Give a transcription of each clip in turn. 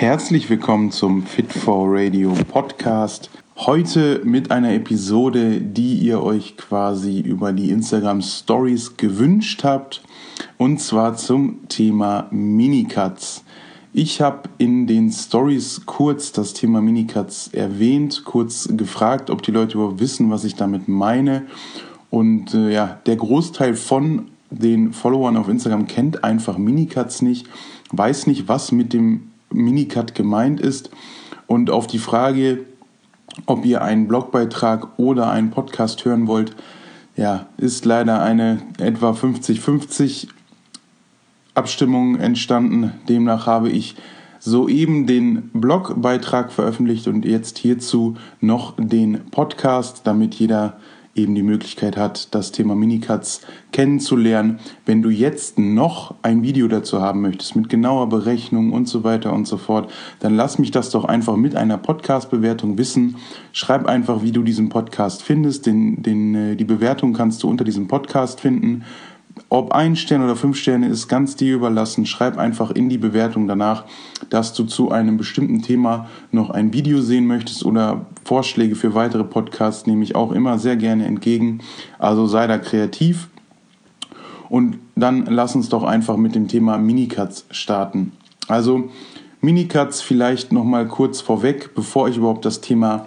Herzlich willkommen zum Fit4Radio Podcast. Heute mit einer Episode, die ihr euch quasi über die Instagram Stories gewünscht habt, und zwar zum Thema Minicuts. Ich habe in den Stories kurz das Thema Minicuts erwähnt, kurz gefragt, ob die Leute überhaupt wissen, was ich damit meine. Und der Großteil von den Followern auf Instagram kennt einfach Minicuts nicht, weiß nicht, was mit dem Minicut gemeint ist, und auf die Frage, ob ihr einen Blogbeitrag oder einen Podcast hören wollt, ist leider eine etwa 50-50 Abstimmung entstanden. Demnach habe ich soeben den Blogbeitrag veröffentlicht und jetzt hierzu noch den Podcast, damit jeder eben die Möglichkeit hat, das Thema Minicuts kennenzulernen. Wenn du jetzt noch ein Video dazu haben möchtest, mit genauer Berechnung und so weiter und so fort, dann lass mich das doch einfach mit einer Podcast-Bewertung wissen. Schreib einfach, wie du diesen Podcast findest. Die Bewertung kannst du unter diesem Podcast finden. Ob 1 Stern oder 5 Sterne ist ganz dir überlassen. Schreib einfach in die Bewertung danach, dass du zu einem bestimmten Thema noch ein Video sehen möchtest, oder Vorschläge für weitere Podcasts nehme ich auch immer sehr gerne entgegen. Also sei da kreativ. Und dann lass uns doch einfach mit dem Thema Minicuts starten. Also Minicuts vielleicht nochmal kurz vorweg, bevor ich überhaupt das Thema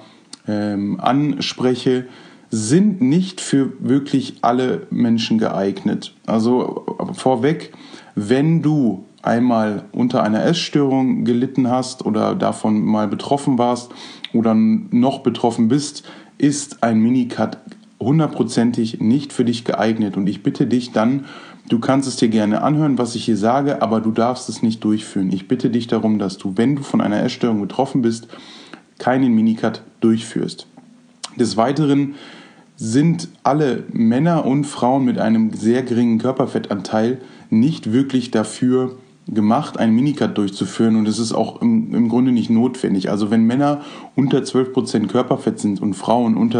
anspreche, sind nicht für wirklich alle Menschen geeignet. Also vorweg, wenn du einmal unter einer Essstörung gelitten hast oder davon mal betroffen warst oder noch betroffen bist, ist ein Minicut 100%ig nicht für dich geeignet. Und ich bitte dich dann, du kannst es dir gerne anhören, was ich hier sage, aber du darfst es nicht durchführen. Ich bitte dich darum, dass du, wenn du von einer Essstörung betroffen bist, keinen Minicut durchführst. Des Weiteren sind alle Männer und Frauen mit einem sehr geringen Körperfettanteil nicht wirklich dafür gemacht, einen Minicut durchzuführen, und es ist auch im Grunde nicht notwendig. Also wenn Männer unter 12% Körperfett sind und Frauen unter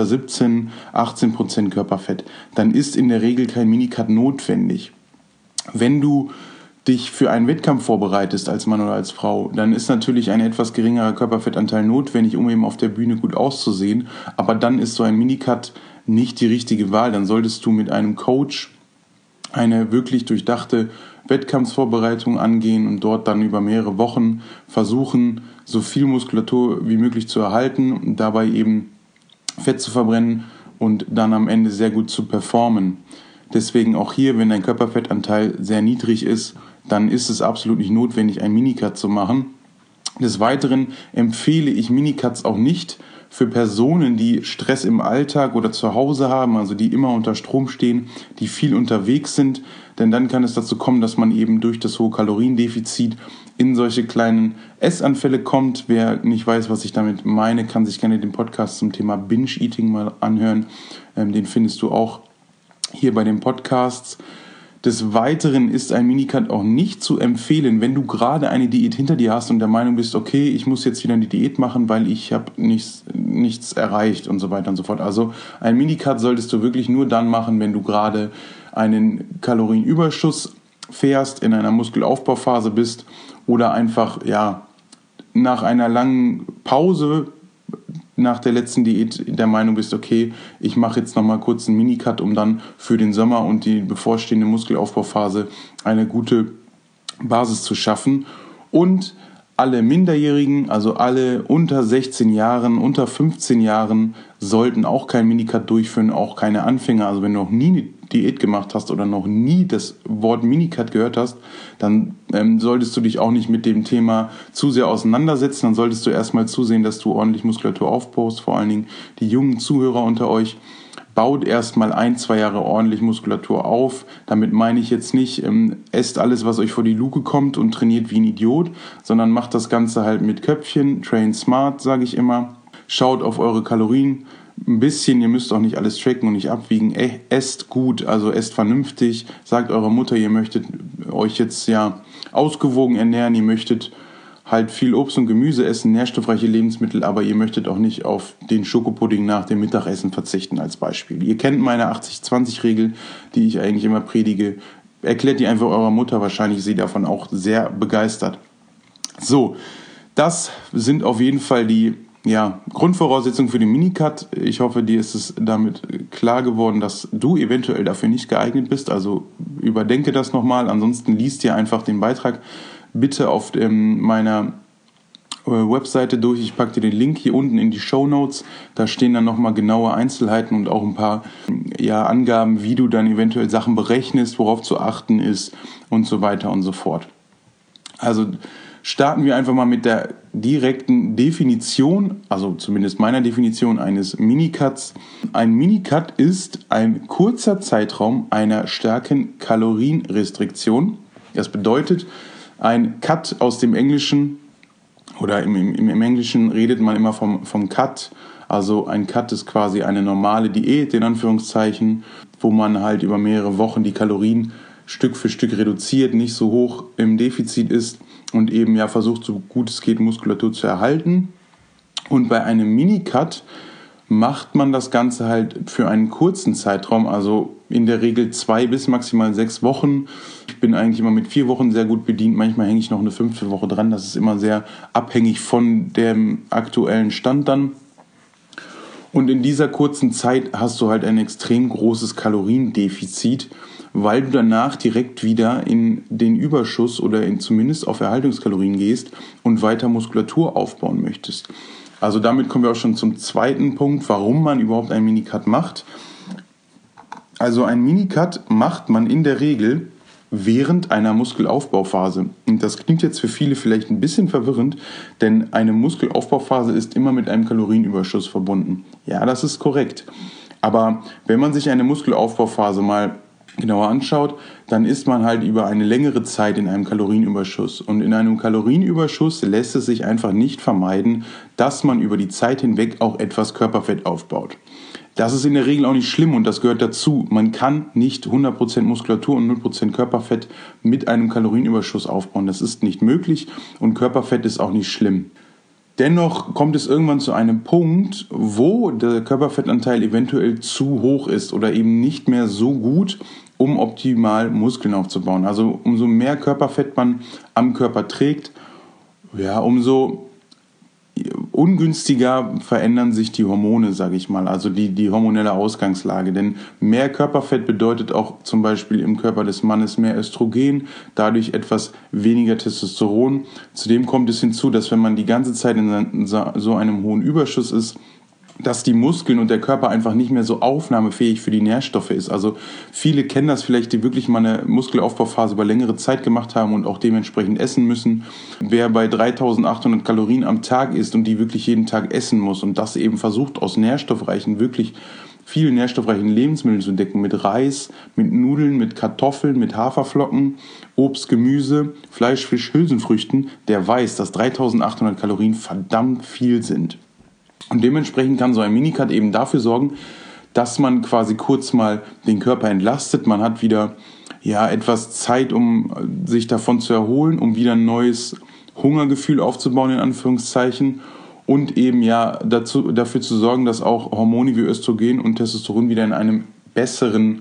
17-18% Körperfett, dann ist in der Regel kein Minicut notwendig. Wenn du dich für einen Wettkampf vorbereitest als Mann oder als Frau, dann ist natürlich ein etwas geringerer Körperfettanteil notwendig, um eben auf der Bühne gut auszusehen. Aber dann ist so ein Minicut nicht die richtige Wahl. Dann solltest du mit einem Coach eine wirklich durchdachte Wettkampfsvorbereitung angehen und dort dann über mehrere Wochen versuchen, so viel Muskulatur wie möglich zu erhalten und dabei eben Fett zu verbrennen und dann am Ende sehr gut zu performen. Deswegen auch hier, wenn dein Körperfettanteil sehr niedrig ist, dann ist es absolut nicht notwendig, einen Minicut zu machen. Des Weiteren empfehle ich Minicuts auch nicht für Personen, die Stress im Alltag oder zu Hause haben, also die immer unter Strom stehen, die viel unterwegs sind, denn dann kann es dazu kommen, dass man eben durch das hohe Kaloriendefizit in solche kleinen Essanfälle kommt. Wer nicht weiß, was ich damit meine, kann sich gerne den Podcast zum Thema Binge-Eating mal anhören. Den findest du auch hier bei den Podcasts. Des Weiteren ist ein Minicut auch nicht zu empfehlen, wenn du gerade eine Diät hinter dir hast und der Meinung bist, okay, ich muss jetzt wieder eine Diät machen, weil ich habe nichts erreicht und so weiter und so fort. Also ein Minicut solltest du wirklich nur dann machen, wenn du gerade einen Kalorienüberschuss fährst, in einer Muskelaufbauphase bist oder einfach nach einer langen Pause nach der letzten Diät der Meinung bist, okay, ich mache jetzt nochmal kurz einen Minicut, um dann für den Sommer und die bevorstehende Muskelaufbauphase eine gute Basis zu schaffen. Und alle Minderjährigen, also alle unter 16 Jahren, unter 15 Jahren, sollten auch keinen Minicut durchführen, auch keine Anfänger. Also wenn du noch nie eine Diät gemacht hast oder noch nie das Wort Minicut gehört hast, dann solltest du dich auch nicht mit dem Thema zu sehr auseinandersetzen. Dann solltest du erstmal zusehen, dass du ordentlich Muskulatur aufbaust. Vor allen Dingen die jungen Zuhörer unter euch, baut erstmal 1-2 Jahre ordentlich Muskulatur auf. Damit meine ich jetzt nicht, esst alles, was euch vor die Luke kommt und trainiert wie ein Idiot, sondern macht das Ganze halt mit Köpfchen, train smart, sage ich immer. Schaut auf eure Kalorien ein bisschen, ihr müsst auch nicht alles tracken und nicht abwiegen. Esst gut, also esst vernünftig. Sagt eurer Mutter, ihr möchtet euch jetzt ausgewogen ernähren, ihr möchtet halt viel Obst und Gemüse essen, nährstoffreiche Lebensmittel, aber ihr möchtet auch nicht auf den Schokopudding nach dem Mittagessen verzichten als Beispiel. Ihr kennt meine 80-20-Regel, die ich eigentlich immer predige. Erklärt die einfach eurer Mutter, wahrscheinlich ist sie davon auch sehr begeistert. So, Das sind auf jeden Fall die Grundvoraussetzungen für den Minicut. Ich hoffe, dir ist es damit klar geworden, dass du eventuell dafür nicht geeignet bist. Also überdenke das nochmal. Ansonsten liest dir einfach den Beitrag bitte auf meiner Webseite durch. Ich packe dir den Link hier unten in die Shownotes. Da stehen dann nochmal genaue Einzelheiten und auch ein paar Angaben, wie du dann eventuell Sachen berechnest, worauf zu achten ist und so weiter und so fort. Also starten wir einfach mal mit der direkten Definition, also zumindest meiner Definition eines Minicuts. Ein Minicut ist ein kurzer Zeitraum einer starken Kalorienrestriktion. Das bedeutet, ein Cut aus dem Englischen, oder im Englischen redet man immer vom Cut. Also ein Cut ist quasi eine normale Diät, in Anführungszeichen, wo man halt über mehrere Wochen die Kalorien Stück für Stück reduziert, nicht so hoch im Defizit ist und eben versucht, so gut es geht, Muskulatur zu erhalten. Und bei einem Minicut macht man das Ganze halt für einen kurzen Zeitraum, also in der Regel 2 bis maximal 6 Wochen. Ich bin eigentlich immer mit 4 Wochen sehr gut bedient, manchmal hänge ich noch eine 5. Woche dran. Das ist immer sehr abhängig von dem aktuellen Stand dann. Und in dieser kurzen Zeit hast du halt ein extrem großes Kaloriendefizit, weil du danach direkt wieder in den Überschuss oder zumindest auf Erhaltungskalorien gehst und weiter Muskulatur aufbauen möchtest. Also damit kommen wir auch schon zum zweiten Punkt, warum man überhaupt einen Minicut macht. Also einen Minicut macht man in der Regel während einer Muskelaufbauphase. Und das klingt jetzt für viele vielleicht ein bisschen verwirrend, denn eine Muskelaufbauphase ist immer mit einem Kalorienüberschuss verbunden. Ja, das ist korrekt. Aber wenn man sich eine Muskelaufbauphase mal genauer anschaut, dann ist man halt über eine längere Zeit in einem Kalorienüberschuss. Und in einem Kalorienüberschuss lässt es sich einfach nicht vermeiden, dass man über die Zeit hinweg auch etwas Körperfett aufbaut. Das ist in der Regel auch nicht schlimm und das gehört dazu. Man kann nicht 100% Muskulatur und 0% Körperfett mit einem Kalorienüberschuss aufbauen. Das ist nicht möglich und Körperfett ist auch nicht schlimm. Dennoch kommt es irgendwann zu einem Punkt, wo der Körperfettanteil eventuell zu hoch ist oder eben nicht mehr so gut, um optimal Muskeln aufzubauen. Also umso mehr Körperfett man am Körper trägt, umso ungünstiger verändern sich die Hormone, sage ich mal, also die hormonelle Ausgangslage. Denn mehr Körperfett bedeutet auch zum Beispiel im Körper des Mannes mehr Östrogen, dadurch etwas weniger Testosteron. Zudem kommt es hinzu, dass wenn man die ganze Zeit in so einem hohen Überschuss ist, dass die Muskeln und der Körper einfach nicht mehr so aufnahmefähig für die Nährstoffe ist. Also viele kennen das vielleicht, die wirklich mal eine Muskelaufbauphase über längere Zeit gemacht haben und auch dementsprechend essen müssen. Wer bei 3.800 Kalorien am Tag isst und die wirklich jeden Tag essen muss und das eben versucht aus wirklich vielen nährstoffreichen Lebensmitteln zu decken, mit Reis, mit Nudeln, mit Kartoffeln, mit Haferflocken, Obst, Gemüse, Fleisch, Fisch, Hülsenfrüchten, der weiß, dass 3.800 Kalorien verdammt viel sind. Und dementsprechend kann so ein Minicut eben dafür sorgen, dass man quasi kurz mal den Körper entlastet. Man hat wieder etwas Zeit, um sich davon zu erholen, um wieder ein neues Hungergefühl aufzubauen, in Anführungszeichen. Und eben dafür zu sorgen, dass auch Hormone wie Östrogen und Testosteron wieder in einem besseren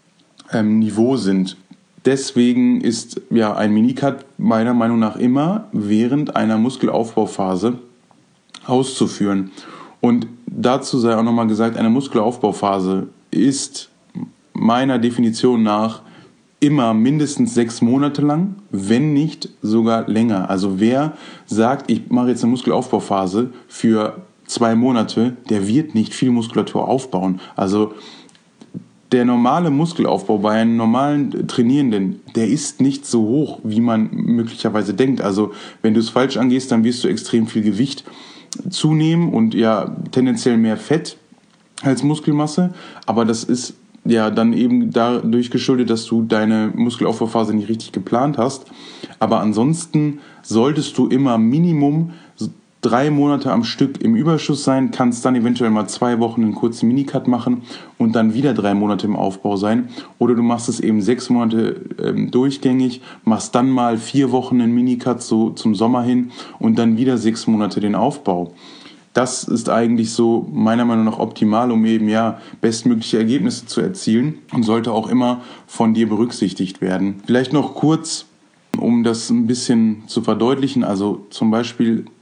Niveau sind. Deswegen ist ein Minicut meiner Meinung nach immer während einer Muskelaufbauphase auszuführen. Und dazu sei auch nochmal gesagt, eine Muskelaufbauphase ist meiner Definition nach immer mindestens 6 Monate lang, wenn nicht sogar länger. Also wer sagt, ich mache jetzt eine Muskelaufbauphase für 2 Monate, der wird nicht viel Muskulatur aufbauen. Also der normale Muskelaufbau bei einem normalen Trainierenden, der ist nicht so hoch, wie man möglicherweise denkt. Also wenn du es falsch angehst, dann wirst du extrem viel Gewicht zunehmen und tendenziell mehr Fett als Muskelmasse, aber das ist dann eben dadurch geschuldet, dass du deine Muskelaufbauphase nicht richtig geplant hast. Aber ansonsten solltest du immer Minimum 3 Monate am Stück im Überschuss sein, kannst dann eventuell mal 2 Wochen einen kurzen Minicut machen und dann wieder 3 Monate im Aufbau sein. Oder du machst es eben 6 Monate durchgängig, machst dann mal 4 Wochen einen Minicut so zum Sommer hin und dann wieder 6 Monate den Aufbau. Das ist eigentlich so meiner Meinung nach optimal, um eben bestmögliche Ergebnisse zu erzielen und sollte auch immer von dir berücksichtigt werden. Vielleicht noch kurz, um das ein bisschen zu verdeutlichen, also zum Beispiel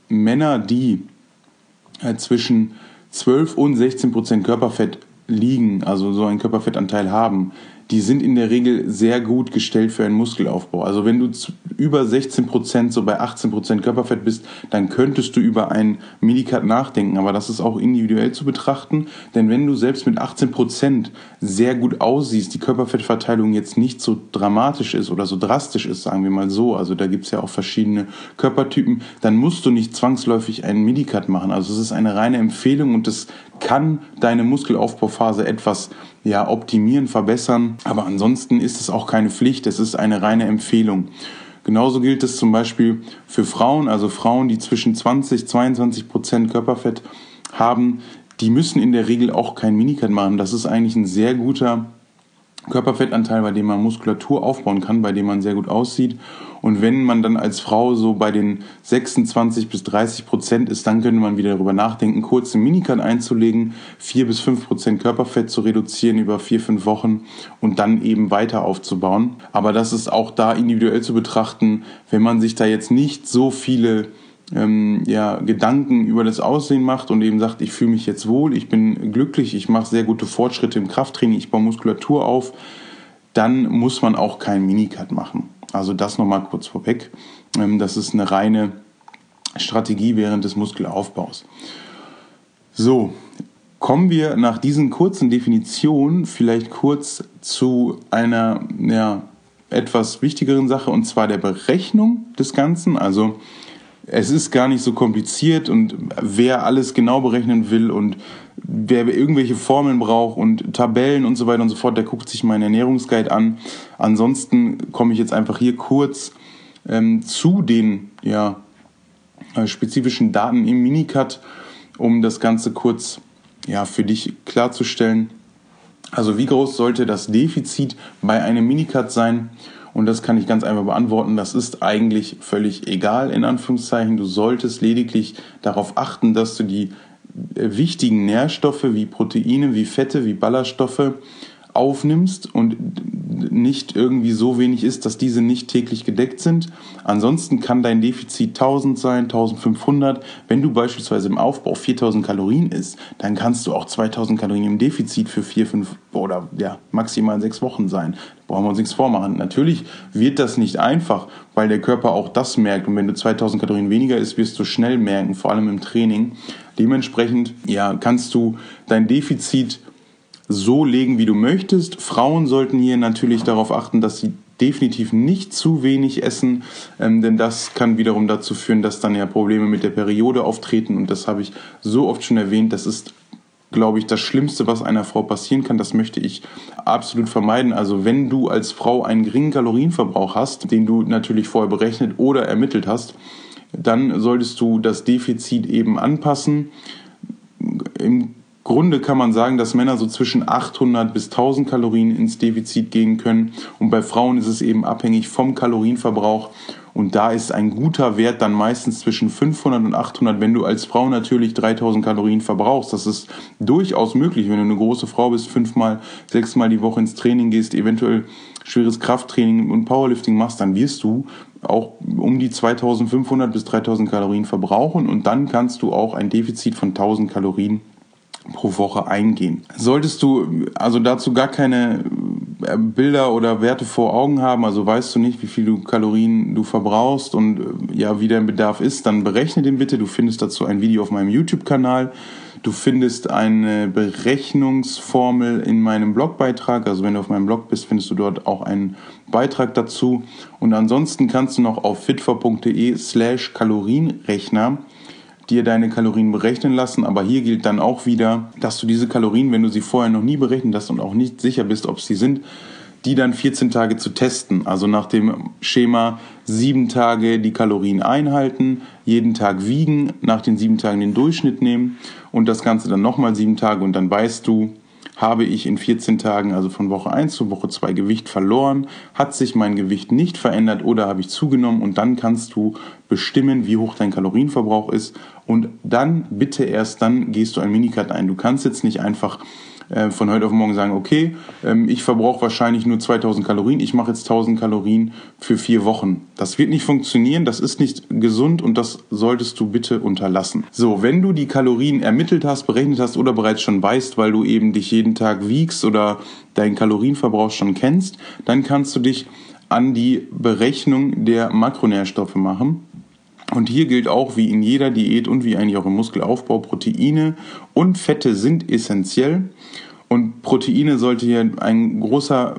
Männer, die zwischen 12 und 16% Körperfett liegen, also so einen Körperfettanteil haben, die sind in der Regel sehr gut gestellt für einen Muskelaufbau. Also wenn du über 16%, so bei 18% Körperfett bist, dann könntest du über einen Minicut nachdenken. Aber das ist auch individuell zu betrachten. Denn wenn du selbst mit 18% sehr gut aussiehst, die Körperfettverteilung jetzt nicht so dramatisch ist oder so drastisch ist, sagen wir mal so, also da gibt es ja auch verschiedene Körpertypen, dann musst du nicht zwangsläufig einen Minicut machen. Also es ist eine reine Empfehlung und das kann deine Muskelaufbauphase etwas optimieren, verbessern. Aber ansonsten ist es auch keine Pflicht, es ist eine reine Empfehlung. Genauso gilt es zum Beispiel für Frauen, also Frauen, die zwischen 20-22% Körperfett haben, die müssen in der Regel auch kein Minicut machen. Das ist eigentlich ein sehr guter Körperfettanteil, bei dem man Muskulatur aufbauen kann, bei dem man sehr gut aussieht. Und wenn man dann als Frau so bei den 26-30% ist, dann könnte man wieder darüber nachdenken, kurz einen Minicut einzulegen, 4-5% Körperfett zu reduzieren über 4-5 Wochen und dann eben weiter aufzubauen. Aber das ist auch da individuell zu betrachten, wenn man sich da jetzt nicht so viele Gedanken über das Aussehen macht und eben sagt, ich fühle mich jetzt wohl, ich bin glücklich, ich mache sehr gute Fortschritte im Krafttraining, ich baue Muskulatur auf, dann muss man auch keinen Minicut machen. Also das nochmal kurz vorweg. Das ist eine reine Strategie während des Muskelaufbaus. So, kommen wir nach diesen kurzen Definitionen vielleicht kurz zu einer etwas wichtigeren Sache, und zwar der Berechnung des Ganzen. Also es ist gar nicht so kompliziert, und wer alles genau berechnen will und wer irgendwelche Formeln braucht und Tabellen und so weiter und so fort, der guckt sich meinen Ernährungsguide an. Ansonsten komme ich jetzt einfach hier kurz zu den spezifischen Daten im Minicut, um das Ganze kurz für dich klarzustellen. Also wie groß sollte das Defizit bei einem Minicut sein? Und das kann ich ganz einfach beantworten. Das ist eigentlich völlig egal, in Anführungszeichen. Du solltest lediglich darauf achten, dass du die wichtigen Nährstoffe wie Proteine, wie Fette, wie Ballaststoffe aufnimmst und nicht irgendwie so wenig ist, dass diese nicht täglich gedeckt sind. Ansonsten kann dein Defizit 1000 sein, 1500. Wenn du beispielsweise im Aufbau 4000 Kalorien isst, dann kannst du auch 2000 Kalorien im Defizit für 4, 5 oder maximal 6 Wochen sein. Da brauchen wir uns nichts vormachen. Natürlich wird das nicht einfach, weil der Körper auch das merkt. Und wenn du 2000 Kalorien weniger isst, wirst du schnell merken, vor allem im Training. Dementsprechend kannst du dein Defizit so legen, wie du möchtest. Frauen sollten hier natürlich darauf achten, dass sie definitiv nicht zu wenig essen, denn das kann wiederum dazu führen, dass dann Probleme mit der Periode auftreten, und das habe ich so oft schon erwähnt. Das ist, glaube ich, das Schlimmste, was einer Frau passieren kann. Das möchte ich absolut vermeiden. Also wenn du als Frau einen geringen Kalorienverbrauch hast, den du natürlich vorher berechnet oder ermittelt hast, dann solltest du das Defizit eben anpassen. Im Grunde kann man sagen, dass Männer so zwischen 800 bis 1000 Kalorien ins Defizit gehen können, und bei Frauen ist es eben abhängig vom Kalorienverbrauch, und da ist ein guter Wert dann meistens zwischen 500 und 800, wenn du als Frau natürlich 3000 Kalorien verbrauchst. Das ist durchaus möglich, wenn du eine große Frau bist, 5-mal, 6-mal die Woche ins Training gehst, eventuell schweres Krafttraining und Powerlifting machst, dann wirst du auch um die 2500 bis 3000 Kalorien verbrauchen, und dann kannst du auch ein Defizit von 1000 Kalorien pro Woche eingehen. Solltest du also dazu gar keine Bilder oder Werte vor Augen haben, also weißt du nicht, wie viele Kalorien du verbrauchst und wie dein Bedarf ist, dann berechne den bitte. Du findest dazu ein Video auf meinem YouTube-Kanal. Du findest eine Berechnungsformel in meinem Blogbeitrag. Also wenn du auf meinem Blog bist, findest du dort auch einen Beitrag dazu. Und ansonsten kannst du noch auf fitfor.de/Kalorienrechner dir deine Kalorien berechnen lassen. Aber hier gilt dann auch wieder, dass du diese Kalorien, wenn du sie vorher noch nie berechnet hast und auch nicht sicher bist, ob sie sind, die dann 14 Tage zu testen. Also nach dem Schema 7 Tage die Kalorien einhalten, jeden Tag wiegen, nach den 7 Tagen den Durchschnitt nehmen und das Ganze dann nochmal 7 Tage, und dann weißt du, habe ich in 14 Tagen, also von Woche 1 zu Woche 2 Gewicht verloren, hat sich mein Gewicht nicht verändert oder habe ich zugenommen, und dann kannst du bestimmen, wie hoch dein Kalorienverbrauch ist, und dann, bitte erst dann, gehst du ein Minicut ein. Du kannst jetzt nicht einfach von heute auf morgen sagen, okay, ich verbrauche wahrscheinlich nur 2000 Kalorien, ich mache jetzt 1000 Kalorien für 4 Wochen. Das wird nicht funktionieren, das ist nicht gesund und das solltest du bitte unterlassen. So, wenn du die Kalorien ermittelt hast, berechnet hast oder bereits schon weißt, weil du eben dich jeden Tag wiegst oder deinen Kalorienverbrauch schon kennst, dann kannst du dich an die Berechnung der Makronährstoffe machen. Und hier gilt auch wie in jeder Diät und wie eigentlich auch im Muskelaufbau, Proteine und Fette sind essentiell. Und Proteine sollte hier ein großes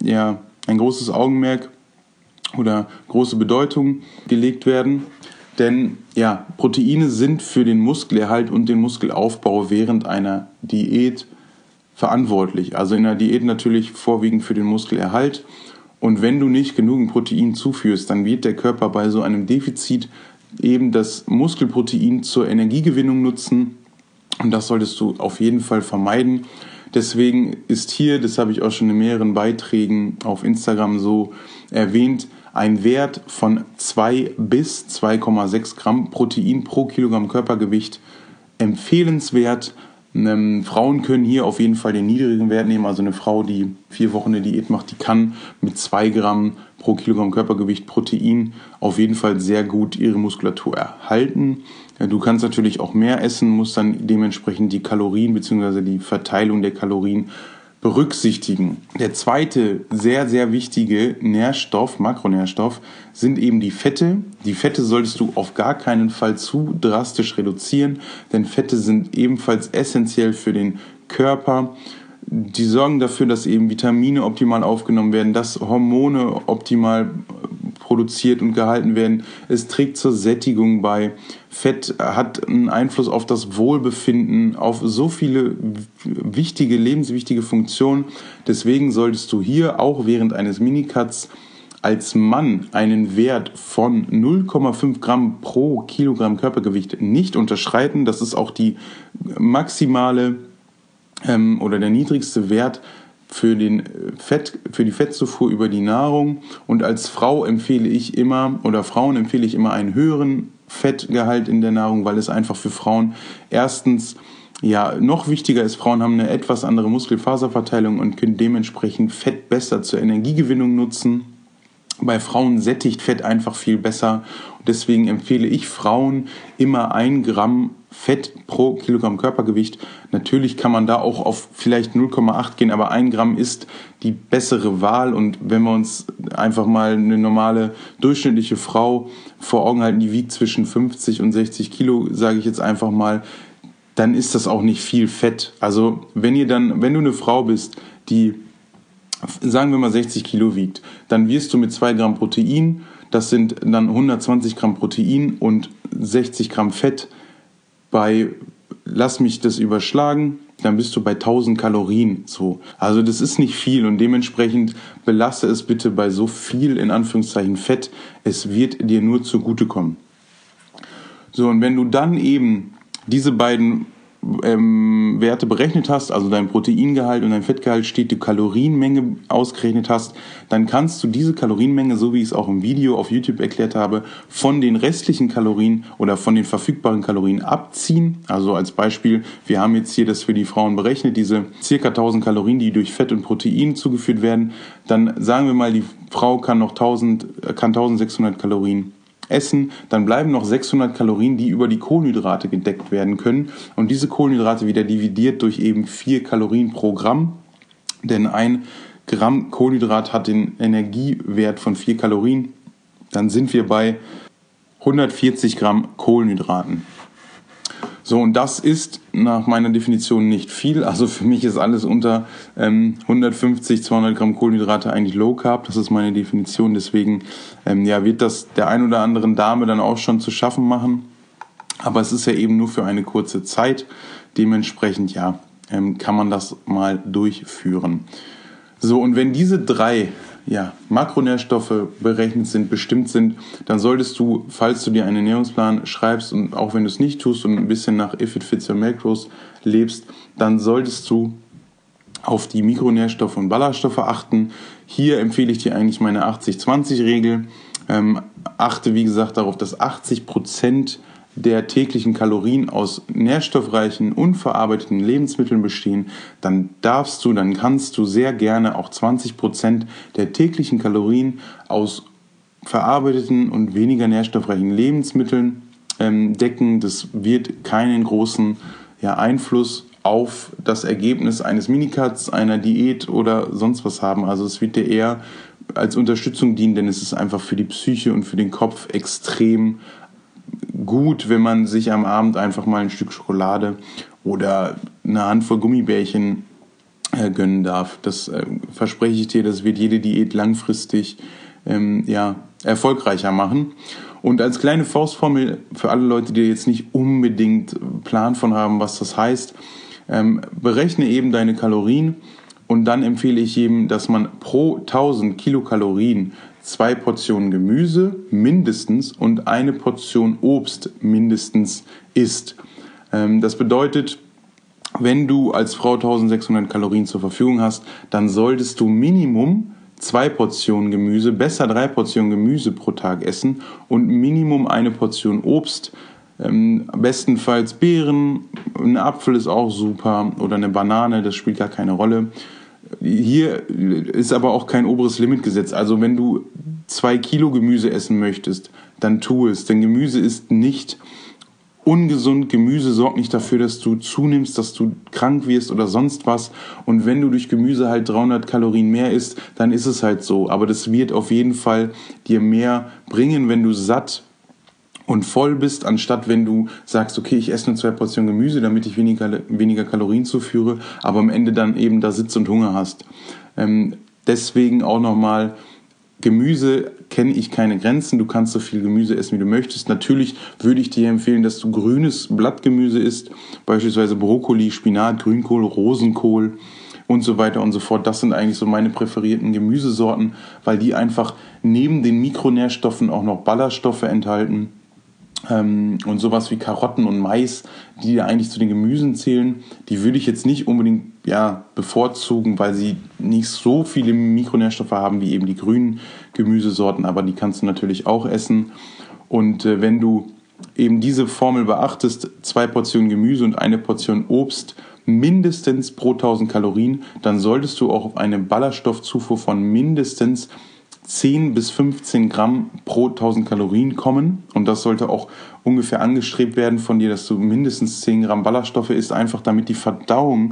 Augenmerk oder große Bedeutung gelegt werden. Denn ja, Proteine sind für den Muskelerhalt und den Muskelaufbau während einer Diät verantwortlich. Also in einer Diät natürlich vorwiegend für den Muskelerhalt. Und wenn du nicht genügend Protein zuführst, dann wird der Körper bei so einem Defizit eben das Muskelprotein zur Energiegewinnung nutzen und das solltest du auf jeden Fall vermeiden. Deswegen ist hier, das habe ich auch schon in mehreren Beiträgen auf Instagram so erwähnt, ein Wert von 2 bis 2,6 Gramm Protein pro Kilogramm Körpergewicht empfehlenswert. Frauen können hier auf jeden Fall den niedrigen Wert nehmen. Also eine Frau, die 4 Wochen eine Diät macht, die kann mit 2 Gramm pro Kilogramm Körpergewicht Protein auf jeden Fall sehr gut ihre Muskulatur erhalten. Du kannst natürlich auch mehr essen, musst dann dementsprechend die Kalorien bzw. die Verteilung der Kalorien berücksichtigen. Der zweite sehr, sehr wichtige Nährstoff, Makronährstoff, sind eben die Fette. Die Fette solltest du auf gar keinen Fall zu drastisch reduzieren, denn Fette sind ebenfalls essentiell für den Körper. Die sorgen dafür, dass eben Vitamine optimal aufgenommen werden, dass Hormone optimal produziert und gehalten werden. Es trägt zur Sättigung bei. Fett hat einen Einfluss auf das Wohlbefinden, auf so viele wichtige, lebenswichtige Funktionen. Deswegen solltest du hier auch während eines Minicuts als Mann einen Wert von 0,5 Gramm pro Kilogramm Körpergewicht nicht unterschreiten. Das ist auch die maximale oder der niedrigste Wert für die Fettzufuhr über die Nahrung. Und als Frau empfehle ich immer einen höheren Fettgehalt in der Nahrung, weil es einfach für Frauen erstens noch wichtiger ist. Frauen haben eine etwas andere Muskelfaserverteilung und können dementsprechend Fett besser zur Energiegewinnung nutzen. Bei Frauen sättigt Fett einfach viel besser. Deswegen empfehle ich Frauen immer 1 Gramm Fett pro Kilogramm Körpergewicht. Natürlich kann man da auch auf vielleicht 0,8 gehen, aber 1 Gramm ist die bessere Wahl. Und wenn wir uns einfach mal eine normale durchschnittliche Frau vor Augen halten, die wiegt zwischen 50 und 60 Kilo, sage ich jetzt einfach mal, dann ist das auch nicht viel Fett. Also wenn du eine Frau bist, die, sagen wir mal, 60 Kilo wiegt, dann wirst du mit 2 Gramm Protein, das sind dann 120 Gramm Protein und 60 Gramm Fett, lass mich das überschlagen, dann bist du bei 1000 Kalorien. So. Also das ist nicht viel und dementsprechend belasse es bitte bei so viel, in Anführungszeichen, Fett. Es wird dir nur zugutekommen. So, und wenn du dann eben diese beiden Werte berechnet hast, also dein Proteingehalt und dein Fettgehalt steht, die Kalorienmenge ausgerechnet hast, dann kannst du diese Kalorienmenge, so wie ich es auch im Video auf YouTube erklärt habe, von den restlichen Kalorien oder von den verfügbaren Kalorien abziehen. Also als Beispiel, wir haben jetzt hier das für die Frauen berechnet, diese ca. 1000 Kalorien, die durch Fett und Protein zugeführt werden. Dann sagen wir mal, die Frau kann 1600 Kalorien essen, dann bleiben noch 600 Kalorien, die über die Kohlenhydrate gedeckt werden können. Und diese Kohlenhydrate wieder dividiert durch eben 4 Kalorien pro Gramm. Denn 1 Gramm Kohlenhydrat hat den Energiewert von 4 Kalorien. Dann sind wir bei 140 Gramm Kohlenhydraten. So, und das ist nach meiner Definition nicht viel. Also für mich ist alles unter 150, 200 Gramm Kohlenhydrate eigentlich Low Carb. Das ist meine Definition. Deswegen wird das der ein oder anderen Dame dann auch schon zu schaffen machen. Aber es ist ja eben nur für eine kurze Zeit. Dementsprechend kann man das mal durchführen. So, und wenn diese 3 Makronährstoffe berechnet sind, bestimmt sind, dann solltest du, falls du dir einen Ernährungsplan schreibst und auch wenn du es nicht tust und ein bisschen nach If It Fits Your Macros lebst, dann solltest du auf die Mikronährstoffe und Ballaststoffe achten. Hier empfehle ich dir eigentlich meine 80-20-Regel. Achte, wie gesagt, darauf, dass 80% der täglichen Kalorien aus nährstoffreichen, unverarbeiteten Lebensmitteln bestehen, dann kannst du sehr gerne auch 20% der täglichen Kalorien aus verarbeiteten und weniger nährstoffreichen Lebensmitteln decken. Das wird keinen großen Einfluss auf das Ergebnis eines Minicuts, einer Diät oder sonst was haben. Also es wird dir eher als Unterstützung dienen, denn es ist einfach für die Psyche und für den Kopf extrem gut, wenn man sich am Abend einfach mal ein Stück Schokolade oder eine Handvoll Gummibärchen gönnen darf. Das verspreche ich dir, das wird jede Diät langfristig erfolgreicher machen. Und als kleine Faustformel für alle Leute, die jetzt nicht unbedingt Plan von haben, was das heißt, berechne eben deine Kalorien und dann empfehle ich jedem, dass man pro 1000 Kilokalorien 2 Portionen Gemüse mindestens und eine Portion Obst mindestens isst. Das bedeutet, wenn du als Frau 1600 Kalorien zur Verfügung hast, dann solltest du Minimum 2 Portionen Gemüse, besser 3 Portionen Gemüse pro Tag essen und Minimum eine Portion Obst. Bestenfalls Beeren, ein Apfel ist auch super oder eine Banane, das spielt gar keine Rolle. Hier ist aber auch kein oberes Limit gesetzt. Also wenn du 2 Kilo Gemüse essen möchtest, dann tu es. Denn Gemüse ist nicht ungesund. Gemüse sorgt nicht dafür, dass du zunimmst, dass du krank wirst oder sonst was. Und wenn du durch Gemüse halt 300 Kalorien mehr isst, dann ist es halt so. Aber das wird auf jeden Fall dir mehr bringen, wenn du satt und voll bist, anstatt wenn du sagst, okay, ich esse nur 2 Portionen Gemüse, damit ich weniger Kalorien zuführe, aber am Ende dann eben da sitzt und Hunger hast. Deswegen auch nochmal, Gemüse kenne ich keine Grenzen, du kannst so viel Gemüse essen, wie du möchtest. Natürlich würde ich dir empfehlen, dass du grünes Blattgemüse isst, beispielsweise Brokkoli, Spinat, Grünkohl, Rosenkohl und so weiter und so fort. Das sind eigentlich so meine präferierten Gemüsesorten, weil die einfach neben den Mikronährstoffen auch noch Ballaststoffe enthalten. Und sowas wie Karotten und Mais, die ja eigentlich zu den Gemüsen zählen, die würde ich jetzt nicht unbedingt bevorzugen, weil sie nicht so viele Mikronährstoffe haben wie eben die grünen Gemüsesorten, aber die kannst du natürlich auch essen. Und wenn du eben diese Formel beachtest, 2 Portionen Gemüse und eine Portion Obst mindestens pro 1000 Kalorien, dann solltest du auch auf eine Ballaststoffzufuhr von mindestens 10 bis 15 Gramm pro 1000 Kalorien kommen. Und das sollte auch ungefähr angestrebt werden von dir, dass du mindestens 10 Gramm Ballaststoffe isst, einfach damit die Verdauung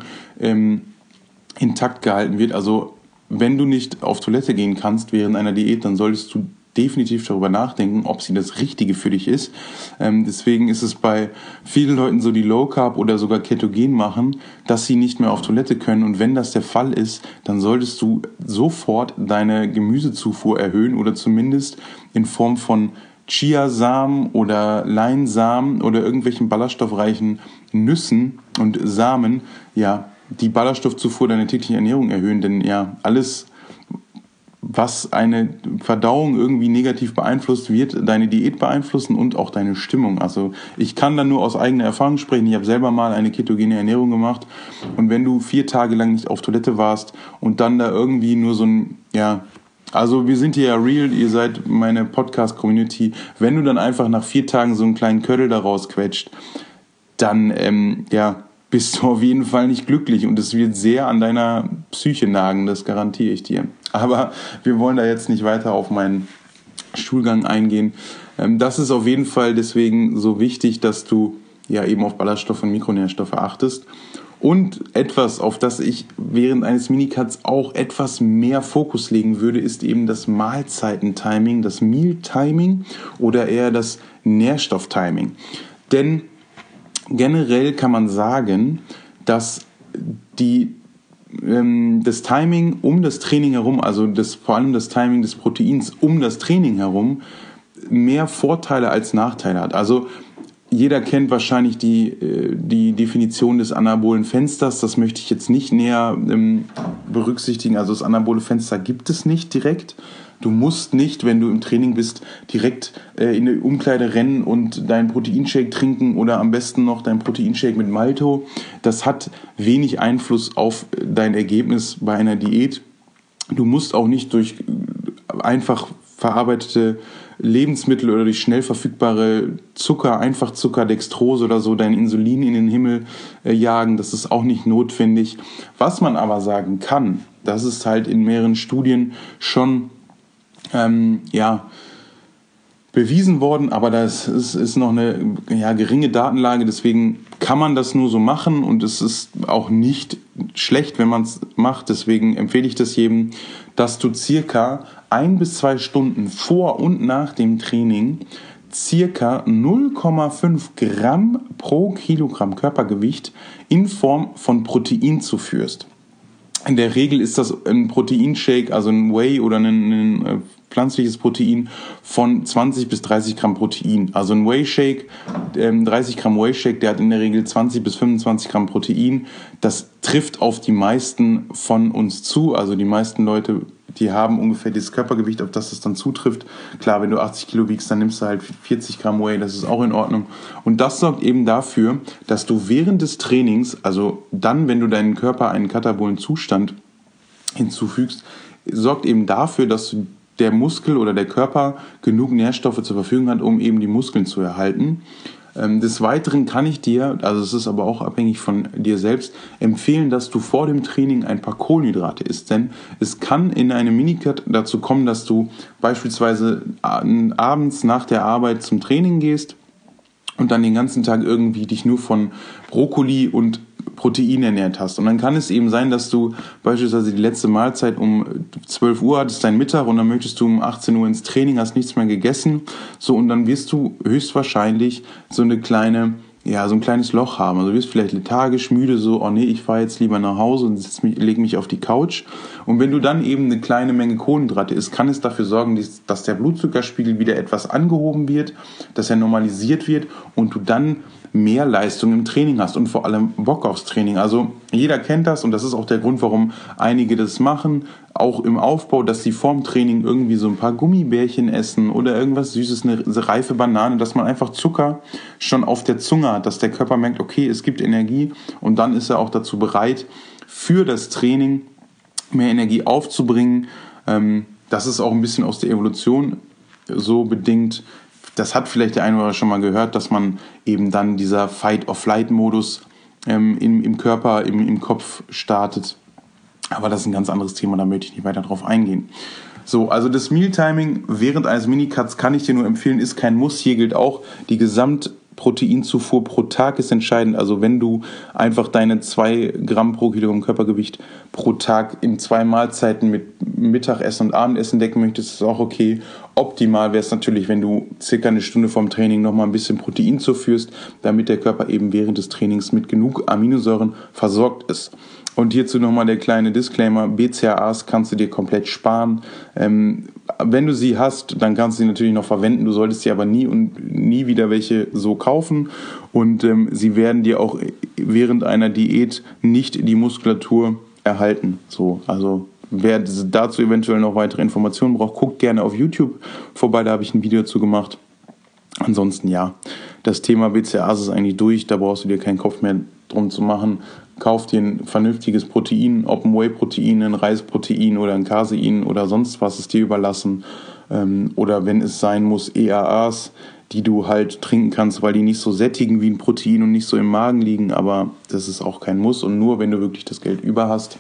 intakt gehalten wird. Also wenn du nicht auf Toilette gehen kannst während einer Diät, dann solltest du definitiv darüber nachdenken, ob sie das Richtige für dich ist. Deswegen ist es bei vielen Leuten so, die Low Carb oder sogar Ketogen machen, dass sie nicht mehr auf Toilette können. Und wenn das der Fall ist, dann solltest du sofort deine Gemüsezufuhr erhöhen oder zumindest in Form von Chiasamen oder Leinsamen oder irgendwelchen ballaststoffreichen Nüssen und Samen, die Ballaststoffzufuhr deiner täglichen Ernährung erhöhen. Denn alles, was eine Verdauung irgendwie negativ beeinflusst, wird deine Diät beeinflussen und auch deine Stimmung. Also ich kann da nur aus eigener Erfahrung sprechen. Ich habe selber mal eine ketogene Ernährung gemacht und wenn du 4 Tage lang nicht auf Toilette warst und dann da irgendwie nur so ein, also wir sind hier ja real, ihr seid meine Podcast-Community, wenn du dann einfach nach 4 Tagen so einen kleinen Köttel da rausquetscht, dann bist du auf jeden Fall nicht glücklich und es wird sehr an deiner Psyche nagen, das garantiere ich dir. Aber wir wollen da jetzt nicht weiter auf meinen Stuhlgang eingehen. Das ist auf jeden Fall deswegen so wichtig, dass du eben auf Ballaststoffe und Mikronährstoffe achtest. Und etwas, auf das ich während eines Minicuts auch etwas mehr Fokus legen würde, ist eben das Mahlzeitentiming, das Meal-Timing oder eher das Nährstofftiming. Denn generell kann man sagen, dass das Timing um das Training herum, also vor allem das Timing des Proteins um das Training herum, mehr Vorteile als Nachteile hat. Also jeder kennt wahrscheinlich die Definition des anabolen Fensters. Das möchte ich jetzt nicht näher berücksichtigen. Also das anabole Fenster gibt es nicht direkt. Du musst nicht, wenn du im Training bist, direkt in die Umkleide rennen und deinen Proteinshake trinken oder am besten noch deinen Proteinshake mit Malto. Das hat wenig Einfluss auf dein Ergebnis bei einer Diät. Du musst auch nicht durch einfach verarbeitete Lebensmittel oder durch schnell verfügbare Zucker, Einfachzucker, Dextrose oder so dein Insulin in den Himmel jagen. Das ist auch nicht notwendig. Was man aber sagen kann, das ist halt in mehreren Studien schon bewiesen worden, aber das ist noch eine geringe Datenlage, deswegen kann man das nur so machen und es ist auch nicht schlecht, wenn man es macht. Deswegen empfehle ich das jedem, dass du circa 1 bis 2 Stunden vor und nach dem Training circa 0,5 Gramm pro Kilogramm Körpergewicht in Form von Protein zuführst. In der Regel ist das ein Proteinshake, also ein Whey oder ein pflanzliches Protein von 20 bis 30 Gramm Protein. Also ein Whey-Shake, 30 Gramm Whey-Shake, der hat in der Regel 20 bis 25 Gramm Protein. Das trifft auf die meisten von uns zu. Also die meisten Leute, die haben ungefähr das Körpergewicht, auf das es dann zutrifft. Klar, wenn du 80 Kilo wiegst, dann nimmst du halt 40 Gramm Whey, das ist auch in Ordnung. Und das sorgt eben dafür, dass du während des Trainings, also dann, wenn du deinen Körper einen katabolen Zustand hinzufügst, sorgt eben dafür, dass der Muskel oder der Körper genug Nährstoffe zur Verfügung hat, um eben die Muskeln zu erhalten. Des Weiteren kann ich dir, also es ist aber auch abhängig von dir selbst, empfehlen, dass du vor dem Training ein paar Kohlenhydrate isst. Denn es kann in einem Minicut dazu kommen, dass du beispielsweise abends nach der Arbeit zum Training gehst und dann den ganzen Tag irgendwie dich nur von Brokkoli und Protein ernährt hast. Und dann kann es eben sein, dass du beispielsweise die letzte Mahlzeit um 12 Uhr hattest, dein Mittag, und dann möchtest du um 18 Uhr ins Training, hast nichts mehr gegessen. So, und dann wirst du höchstwahrscheinlich so ein kleines Loch haben. Also du wirst vielleicht lethargisch, müde, so, oh nee, ich fahre jetzt lieber nach Hause und lege mich auf die Couch. Und wenn du dann eben eine kleine Menge Kohlenhydrate isst, kann es dafür sorgen, dass der Blutzuckerspiegel wieder etwas angehoben wird, dass er normalisiert wird und du dann mehr Leistung im Training hast und vor allem Bock aufs Training. Also jeder kennt das und das ist auch der Grund, warum einige das machen, auch im Aufbau, dass sie vorm Training irgendwie so ein paar Gummibärchen essen oder irgendwas Süßes, eine reife Banane, dass man einfach Zucker schon auf der Zunge hat, dass der Körper merkt, okay, es gibt Energie und dann ist er auch dazu bereit, für das Training mehr Energie aufzubringen. Das ist auch ein bisschen aus der Evolution so bedingt. Das hat vielleicht der eine oder andere schon mal gehört, dass man eben dann dieser Fight-or-Flight-Modus im Körper, im Kopf startet. Aber das ist ein ganz anderes Thema, da möchte ich nicht weiter drauf eingehen. So, also das Mealtiming während eines Minicuts kann ich dir nur empfehlen, ist kein Muss. Hier gilt auch, die Gesamtproteinzufuhr pro Tag ist entscheidend. Also wenn du einfach deine 2 Gramm pro Kilogramm Körpergewicht pro Tag in 2 Mahlzeiten mit Mittagessen und Abendessen decken möchtest, ist auch okay. Optimal wäre es natürlich, wenn du circa eine Stunde vorm Training nochmal ein bisschen Protein zuführst, damit der Körper eben während des Trainings mit genug Aminosäuren versorgt ist. Und hierzu nochmal der kleine Disclaimer, BCAAs kannst du dir komplett sparen. Wenn du sie hast, dann kannst du sie natürlich noch verwenden, du solltest sie aber nie wieder welche so kaufen. Und sie werden dir auch während einer Diät nicht die Muskulatur erhalten. So, also wer dazu eventuell noch weitere Informationen braucht, guckt gerne auf YouTube vorbei, da habe ich ein Video dazu gemacht. Ansonsten das Thema BCAAs ist eigentlich durch, da brauchst du dir keinen Kopf mehr drum zu machen. Kauf dir ein vernünftiges Protein, ob ein Whey-Protein, ein Reisprotein oder ein Casein oder sonst was, ist dir überlassen. Oder wenn es sein muss, EAAs, die du halt trinken kannst, weil die nicht so sättigen wie ein Protein und nicht so im Magen liegen, aber das ist auch kein Muss und nur, wenn du wirklich das Geld über hast.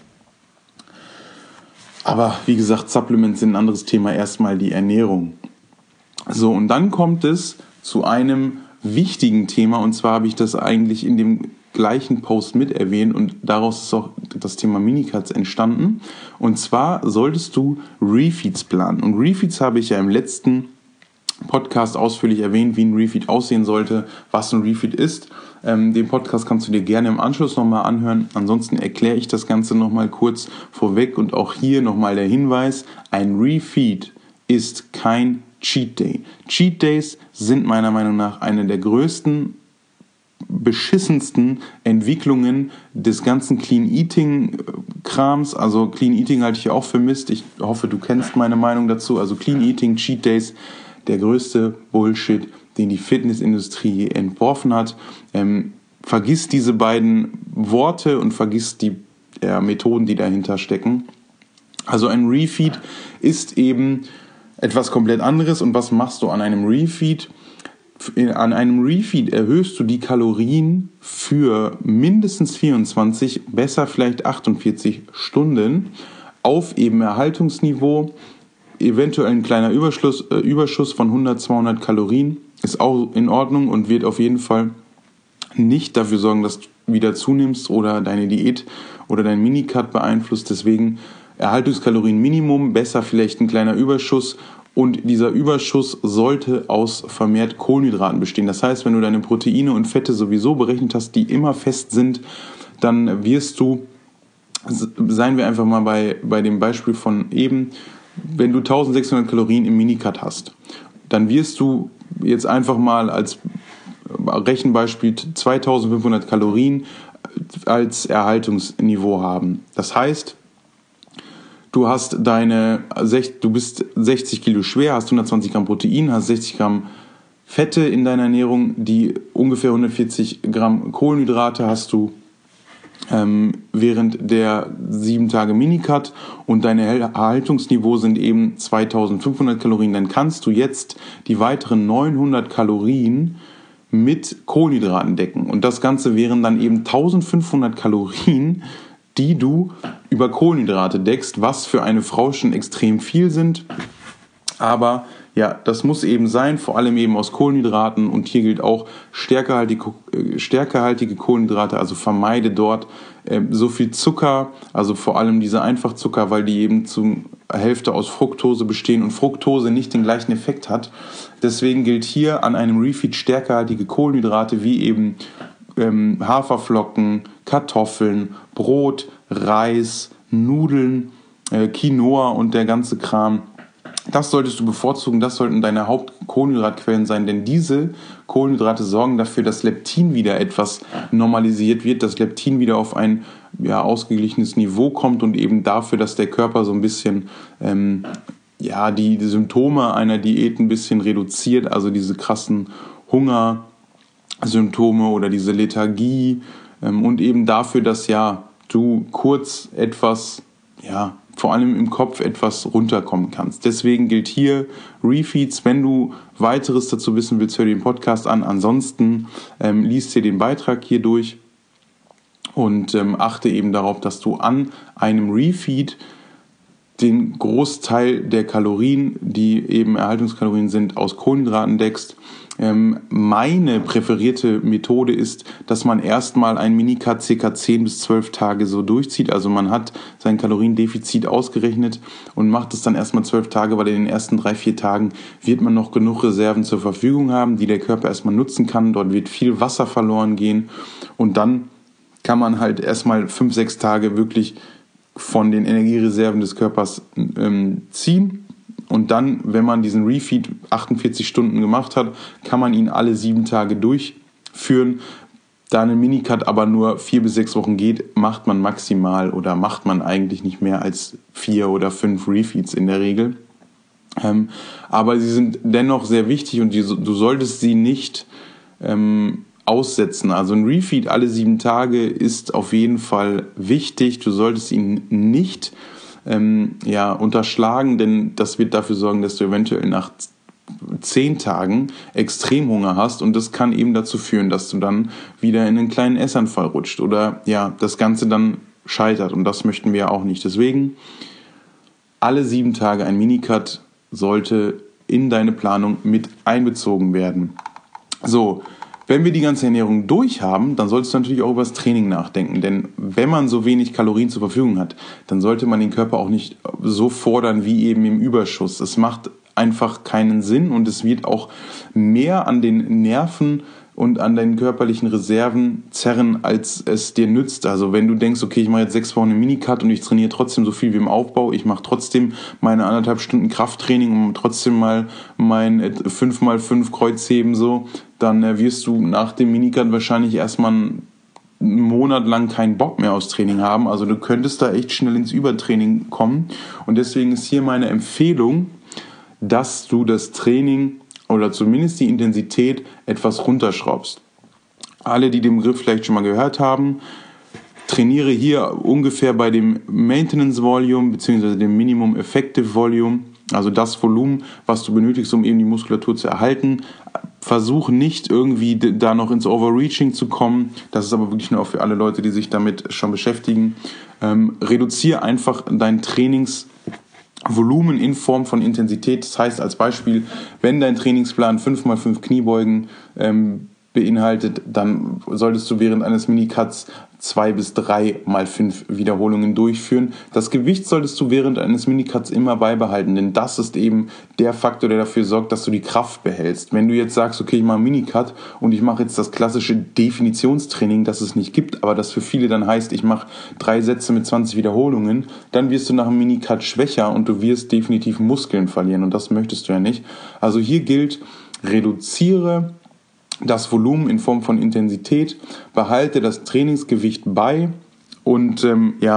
Aber wie gesagt, Supplements sind ein anderes Thema, erstmal die Ernährung. So, und dann kommt es zu einem wichtigen Thema, und zwar habe ich das eigentlich in dem gleichen Post mit erwähnt und daraus ist auch das Thema Minicuts entstanden. Und zwar solltest du Refeeds planen. Und Refeeds habe ich ja im letzten Podcast ausführlich erwähnt, wie ein Refeed aussehen sollte, was ein Refeed ist. Den Podcast kannst du dir gerne im Anschluss nochmal anhören. Ansonsten erkläre ich das Ganze nochmal kurz vorweg und auch hier nochmal der Hinweis, ein Refeed ist kein Cheat Day. Cheat Days sind meiner Meinung nach eine der größten, beschissensten Entwicklungen des ganzen Clean Eating Krams. Also Clean Eating halte ich auch für Mist. Ich hoffe, du kennst meine Meinung dazu. Also Clean Eating, Cheat Days, der größte Bullshit, den die Fitnessindustrie entworfen hat. Vergiss diese beiden Worte und vergiss die Methoden, die dahinter stecken. Also ein Refeed ist eben etwas komplett anderes. Und was machst du an einem Refeed? An einem Refeed erhöhst du die Kalorien für mindestens 24, besser vielleicht 48 Stunden auf eben Erhaltungsniveau. Eventuell ein kleiner Überschuss von 100, 200 Kalorien ist auch in Ordnung und wird auf jeden Fall nicht dafür sorgen, dass du wieder zunimmst oder deine Diät oder dein Minicut beeinflusst. Deswegen Erhaltungskalorien Minimum, besser vielleicht ein kleiner Überschuss. Und dieser Überschuss sollte aus vermehrt Kohlenhydraten bestehen. Das heißt, wenn du deine Proteine und Fette sowieso berechnet hast, die immer fest sind, dann wirst du, seien wir einfach mal bei dem Beispiel von eben, wenn du 1600 Kalorien im Minicut hast, dann wirst du jetzt einfach mal als Rechenbeispiel 2500 Kalorien als Erhaltungsniveau haben. Das heißt, du bist 60 Kilo schwer, hast 120 Gramm Protein, hast 60 Gramm Fette in deiner Ernährung, die ungefähr 140 Gramm Kohlenhydrate hast du während der 7 Tage Minicut und dein Erhaltungsniveau sind eben 2500 Kalorien. Dann kannst du jetzt die weiteren 900 Kalorien mit Kohlenhydraten decken. Und das Ganze wären dann eben 1500 Kalorien, die du über Kohlenhydrate deckst, was für eine Frau schon extrem viel sind. Aber ja, das muss eben sein, vor allem eben aus Kohlenhydraten. Und hier gilt auch stärkehaltige Kohlenhydrate, also vermeide dort so viel Zucker, also vor allem diese Einfachzucker, weil die eben zur Hälfte aus Fructose bestehen und Fructose nicht den gleichen Effekt hat. Deswegen gilt hier an einem Refeed stärkehaltige Kohlenhydrate wie eben Haferflocken, Kartoffeln, Brot, Reis, Nudeln, Quinoa und der ganze Kram. Das solltest du bevorzugen, das sollten deine Hauptkohlenhydratquellen sein, denn diese Kohlenhydrate sorgen dafür, dass Leptin wieder etwas normalisiert wird, dass Leptin wieder auf ein ausgeglichenes Niveau kommt und eben dafür, dass der Körper so ein bisschen die Symptome einer Diät ein bisschen reduziert, also diese krassen Hungersymptome oder diese Lethargie und eben dafür, dass du kurz etwas, vor allem im Kopf etwas runterkommen kannst. Deswegen gilt hier Refeeds. Wenn du weiteres dazu wissen willst, hör dir den Podcast an. Ansonsten liest dir den Beitrag hier durch und achte eben darauf, dass du an einem Refeed den Großteil der Kalorien, die eben Erhaltungskalorien sind, aus Kohlenhydraten deckst. Meine präferierte Methode ist, dass man erstmal ein Minicut ca. 10 bis 12 Tage so durchzieht. Also man hat sein Kaloriendefizit ausgerechnet und macht es dann erstmal 12 Tage, weil in den ersten 3-4 Tagen wird man noch genug Reserven zur Verfügung haben, die der Körper erstmal nutzen kann. Dort wird viel Wasser verloren gehen und dann kann man halt erstmal 5-6 Tage wirklich von den Energiereserven des Körpers ziehen. Und dann, wenn man diesen Refeed 48 Stunden gemacht hat, kann man ihn alle 7 Tage durchführen. Da eine Minicut aber nur 4 bis 6 Wochen geht, macht man eigentlich nicht mehr als 4 oder 5 Refeeds in der Regel. Aber sie sind dennoch sehr wichtig und du solltest sie nicht aussetzen. Also ein Refeed alle 7 Tage ist auf jeden Fall wichtig. Du solltest ihn nicht unterschlagen, denn das wird dafür sorgen, dass du eventuell nach 10 Tagen Extremhunger hast und das kann eben dazu führen, dass du dann wieder in einen kleinen Essanfall rutscht oder das Ganze dann scheitert und das möchten wir ja auch nicht. Deswegen alle 7 Tage ein Minicut sollte in deine Planung mit einbezogen werden. So, wenn wir die ganze Ernährung durch haben, dann solltest du natürlich auch über das Training nachdenken. Denn wenn man so wenig Kalorien zur Verfügung hat, dann sollte man den Körper auch nicht so fordern wie eben im Überschuss. Es macht einfach keinen Sinn und es wird auch mehr an den Nerven und an deinen körperlichen Reserven zerren, als es dir nützt. Also wenn du denkst, okay, ich mache jetzt 6 Wochen einen Minicut und ich trainiere trotzdem so viel wie im Aufbau, ich mache trotzdem meine 1,5 Stunden Krafttraining und trotzdem mal mein 5x5 Kreuzheben so, dann wirst du nach dem Minicut wahrscheinlich erstmal einen Monat lang keinen Bock mehr aufs Training haben. Also du könntest da echt schnell ins Übertraining kommen. Und deswegen ist hier meine Empfehlung, dass du das Training oder zumindest die Intensität etwas runterschraubst. Alle, die den Begriff vielleicht schon mal gehört haben, trainiere hier ungefähr bei dem Maintenance Volume bzw. dem Minimum Effective Volume Also das Volumen, was du benötigst, um eben die Muskulatur zu erhalten. Versuch nicht irgendwie da noch ins Overreaching zu kommen. Das ist aber wirklich nur auch für alle Leute, die sich damit schon beschäftigen. Reduziere einfach dein Trainingsvolumen in Form von Intensität. Das heißt als Beispiel, wenn dein Trainingsplan 5x5 Kniebeugen beinhaltet, dann solltest du während eines Minicuts 2 bis 3 mal 5 Wiederholungen durchführen. Das Gewicht solltest du während eines Minicuts immer beibehalten, denn das ist eben der Faktor, der dafür sorgt, dass du die Kraft behältst. Wenn du jetzt sagst, okay, ich mache einen Minicut und ich mache jetzt das klassische Definitionstraining, das es nicht gibt, aber das für viele dann heißt, ich mache 3 Sätze mit 20 Wiederholungen, dann wirst du nach einem Minicut schwächer und du wirst definitiv Muskeln verlieren und das möchtest du ja nicht. Also hier gilt, reduziere das Volumen in Form von Intensität, behalte das Trainingsgewicht bei und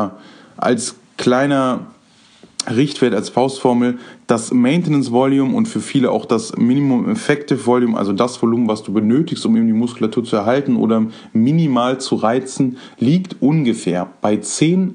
als kleiner Richtwert, als Faustformel, das Maintenance Volume und für viele auch das Minimum Effective Volume, also das Volumen, was du benötigst, um eben die Muskulatur zu erhalten oder minimal zu reizen, liegt ungefähr bei 10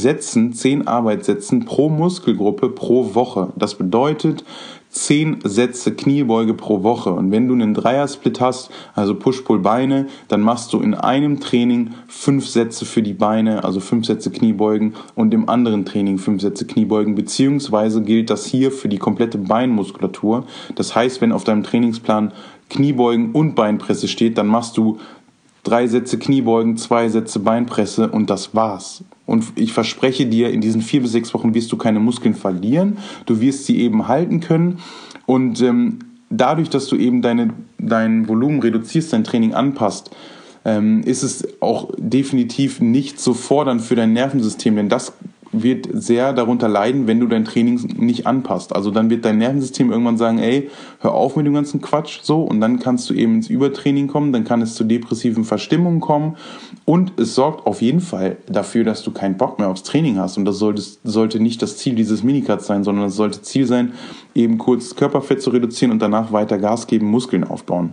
Arbeitssätzen pro Muskelgruppe pro Woche. Das bedeutet 10 Sätze Kniebeuge pro Woche. Und wenn du einen Dreiersplit hast, also Push-Pull-Beine, dann machst du in einem Training 5 Sätze für die Beine, also 5 Sätze Kniebeugen und im anderen Training 5 Sätze Kniebeugen, beziehungsweise gilt das hier für die komplette Beinmuskulatur. Das heißt, wenn auf deinem Trainingsplan Kniebeugen und Beinpresse steht, dann machst du 3 Sätze Kniebeugen, 2 Sätze Beinpresse und das war's. Und ich verspreche dir, in diesen 4 bis 6 Wochen wirst du keine Muskeln verlieren. Du wirst sie eben halten können. Und dadurch, dass du eben dein Volumen reduzierst, dein Training anpasst, ist es auch definitiv nicht so fordernd für dein Nervensystem, denn das wird sehr darunter leiden, wenn du dein Training nicht anpasst. Also dann wird dein Nervensystem irgendwann sagen, ey, hör auf mit dem ganzen Quatsch, so, und dann kannst du eben ins Übertraining kommen, dann kann es zu depressiven Verstimmungen kommen und es sorgt auf jeden Fall dafür, dass du keinen Bock mehr aufs Training hast und das sollte nicht das Ziel dieses Minicuts sein, sondern es sollte Ziel sein, eben kurz Körperfett zu reduzieren und danach weiter Gas geben, Muskeln aufbauen.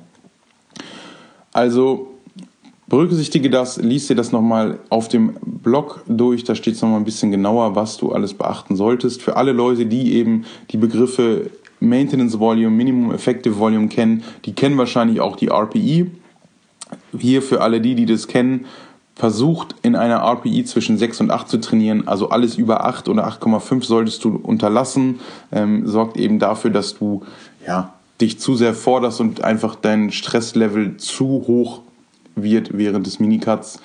Also berücksichtige das, lies dir das nochmal auf dem Blog durch, da steht es nochmal ein bisschen genauer, was du alles beachten solltest. Für alle Leute, die eben die Begriffe Maintenance Volume, Minimum Effective Volume kennen, die kennen wahrscheinlich auch die RPE. Hier für alle die das kennen, versucht in einer RPE zwischen 6 und 8 zu trainieren, also alles über 8 oder 8,5 solltest du unterlassen, sorgt eben dafür, dass du dich zu sehr forderst und einfach dein Stresslevel zu hoch wird während des Minicuts.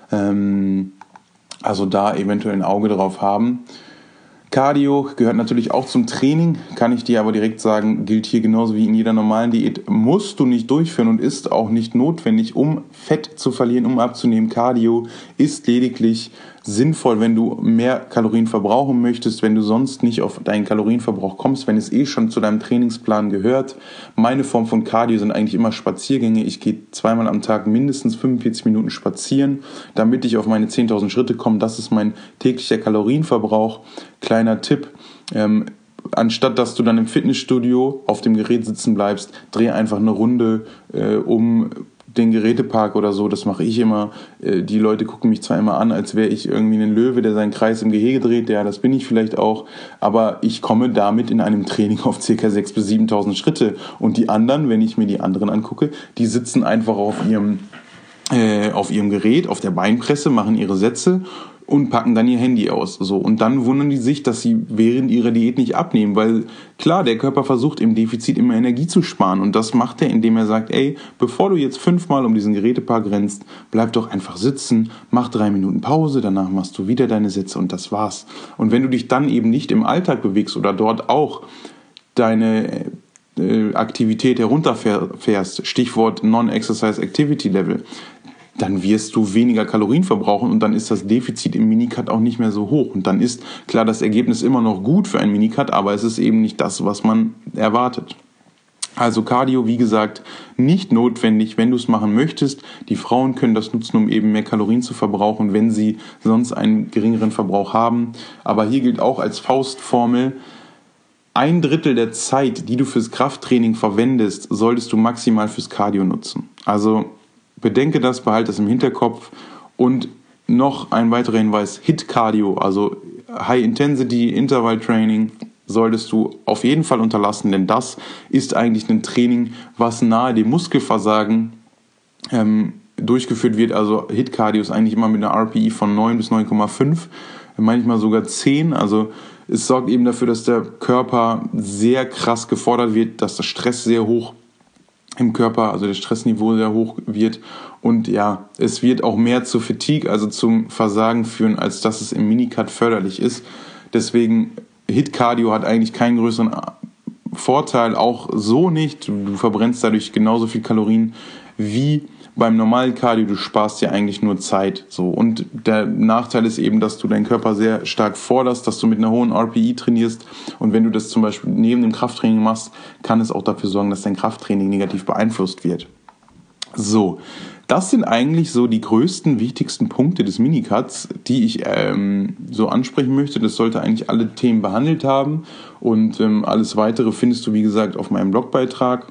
Also da eventuell ein Auge drauf haben. Cardio gehört natürlich auch zum Training, kann ich dir aber direkt sagen, gilt hier genauso wie in jeder normalen Diät, musst du nicht durchführen und ist auch nicht notwendig, um Fett zu verlieren, um abzunehmen. Cardio ist lediglich sinnvoll, wenn du mehr Kalorien verbrauchen möchtest, wenn du sonst nicht auf deinen Kalorienverbrauch kommst, wenn es schon zu deinem Trainingsplan gehört. Meine Form von Cardio sind eigentlich immer Spaziergänge. Ich gehe 2-mal am Tag mindestens 45 Minuten spazieren, damit ich auf meine 10.000 Schritte komme. Das ist mein täglicher Kalorienverbrauch. Kleiner Tipp, anstatt dass du dann im Fitnessstudio auf dem Gerät sitzen bleibst, dreh einfach eine Runde um den Gerätepark oder so, das mache ich immer. Die Leute gucken mich zwar immer an, als wäre ich irgendwie ein Löwe, der seinen Kreis im Gehege dreht, ja, das bin ich vielleicht auch, aber ich komme damit in einem Training auf ca. 6.000 bis 7.000 Schritte und die anderen, wenn ich mir die anderen angucke, die sitzen einfach auf ihrem Gerät, auf der Beinpresse, machen ihre Sätze und packen dann ihr Handy aus. So. Und dann wundern die sich, dass sie während ihrer Diät nicht abnehmen, weil klar, der Körper versucht im Defizit immer Energie zu sparen und das macht er, indem er sagt, ey, bevor du jetzt 5-mal um diesen Gerätepark rennst, bleib doch einfach sitzen, mach 3 Minuten Pause, danach machst du wieder deine Sätze und das war's. Und wenn du dich dann eben nicht im Alltag bewegst oder dort auch deine Aktivität herunterfährst, Stichwort Non-Exercise Activity Level, dann wirst du weniger Kalorien verbrauchen und dann ist das Defizit im Minicut auch nicht mehr so hoch. Und dann ist klar das Ergebnis immer noch gut für einen Minicut, aber es ist eben nicht das, was man erwartet. Also Cardio, wie gesagt, nicht notwendig, wenn du es machen möchtest. Die Frauen können das nutzen, um eben mehr Kalorien zu verbrauchen, wenn sie sonst einen geringeren Verbrauch haben. Aber hier gilt auch als Faustformel, 1/3 der Zeit, die du fürs Krafttraining verwendest, solltest du maximal fürs Cardio nutzen. Also bedenke das, behalte das im Hinterkopf und noch ein weiterer Hinweis, HIIT-Cardio, also High-Intensity Interval Training, solltest du auf jeden Fall unterlassen, denn das ist eigentlich ein Training, was nahe dem Muskelversagen durchgeführt wird. Also HIIT-Cardio ist eigentlich immer mit einer RPI von 9 bis 9,5, manchmal sogar 10. Also es sorgt eben dafür, dass der Körper sehr krass gefordert wird, dass der Stress sehr hoch im Körper, also das Stressniveau sehr hoch wird. Und ja, es wird auch mehr zur Fatigue, also zum Versagen führen, als dass es im Minicut förderlich ist. Deswegen, HIIT-Cardio hat eigentlich keinen größeren Vorteil, auch so nicht. Du verbrennst dadurch genauso viel Kalorien wie beim normalen Cardio, du sparst ja eigentlich nur Zeit. So. Und der Nachteil ist eben, dass du deinen Körper sehr stark forderst, dass du mit einer hohen RPI trainierst. Und wenn du das zum Beispiel neben dem Krafttraining machst, kann es auch dafür sorgen, dass dein Krafttraining negativ beeinflusst wird. So, das sind eigentlich so die größten, wichtigsten Punkte des Minicuts, die ich so ansprechen möchte. Das sollte eigentlich alle Themen behandelt haben. Und alles Weitere findest du, wie gesagt, auf meinem Blogbeitrag.